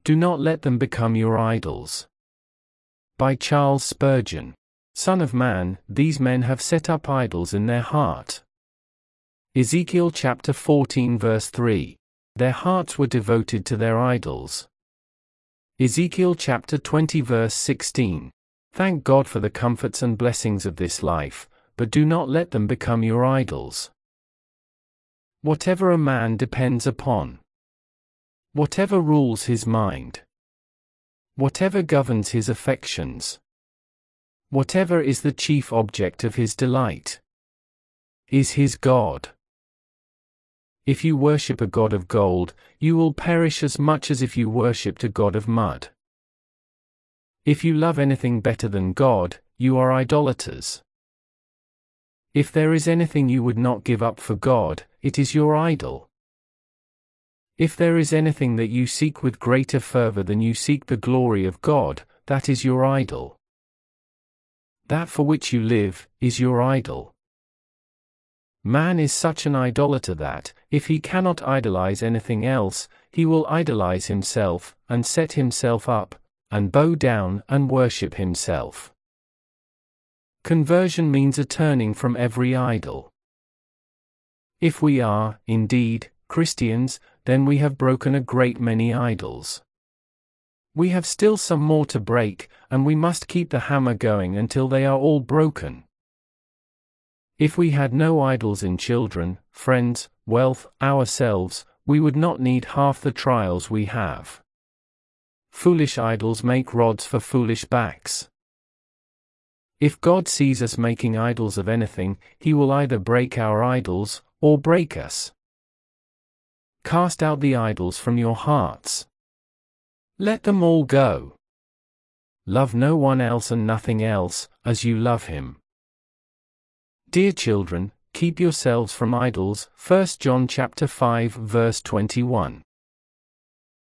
Do not let them become your idols. By Charles Spurgeon. Son of man, these men have set up idols in their heart. Ezekiel chapter 14 verse 3. Their hearts were devoted to their idols. Ezekiel chapter 20 verse 16. Thank God for the comforts and blessings of this life, but do not let them become your idols. Whatever a man depends upon, whatever rules his mind, whatever governs his affections, whatever is the chief object of his delight, is his God. If you worship a god of gold, you will perish as much as if you worshipped a god of mud. If you love anything better than God, you are idolaters. If there is anything you would not give up for God, it is your idol. If there is anything that you seek with greater fervor than you seek the glory of God, that is your idol. That for which you live, is your idol. Man is such an idolater that, if he cannot idolize anything else, he will idolize himself, and set himself up, and bow down and worship himself. Conversion means a turning from every idol. If we are, indeed, Christians, then we have broken a great many idols. We have still some more to break, and we must keep the hammer going until they are all broken. If we had no idols in children, friends, wealth, ourselves, we would not need half the trials we have. Foolish idols make rods for foolish backs. If God sees us making idols of anything, He will either break our idols, or break us. Cast out the idols from your hearts. Let them all go. Love no one else and nothing else, as you love Him. Dear children, keep yourselves from idols. 1 John chapter 5 verse 21.